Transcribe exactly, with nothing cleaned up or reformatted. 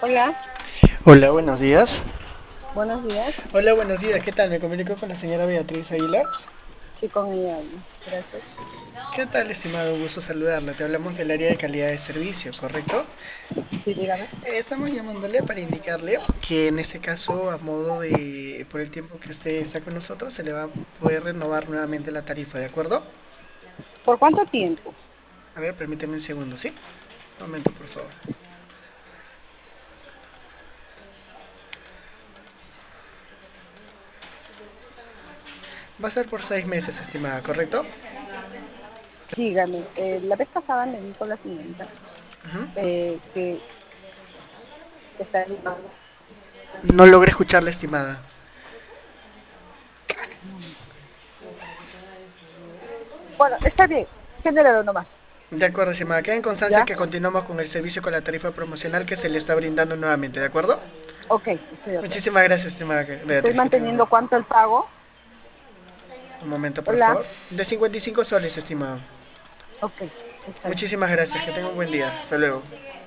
Hola, Hola, buenos días. buenos días. Hola, buenos días. ¿Qué tal? Me comunico con la señora Beatriz Aguilar. Sí, con ella hablo. Gracias. ¿Qué tal, estimado? Un gusto saludarla. Te hablamos del área de calidad de servicio, ¿correcto? Sí, dígame. Eh, estamos llamándole para indicarle que en este caso, a modo de, por el tiempo que usted está con nosotros, se le va a poder renovar nuevamente la tarifa, ¿de acuerdo? ¿Por cuánto tiempo? A ver, permíteme un segundo, ¿sí? Un momento, por favor. Va a ser por seis meses, estimada, ¿correcto? Dígame. Eh, la vez pasada me dijo la señorita eh, que está llamando. No logré escucharla, estimada. Bueno, está bien. Genéralo nomás. De acuerdo, estimada. Queda en constancia ¿Ya? que continuamos con el servicio con la tarifa promocional que se le está brindando nuevamente, ¿de acuerdo? Ok, estoy de acuerdo. Muchísimas gracias, estimada Estoy Beatriz. Que tenga manteniendo cuánto el pago. un momento, por Hola. favor. De cincuenta y cinco soles, estimado. Ok, está bien. Muchísimas gracias. Que tenga un buen día. Hasta luego.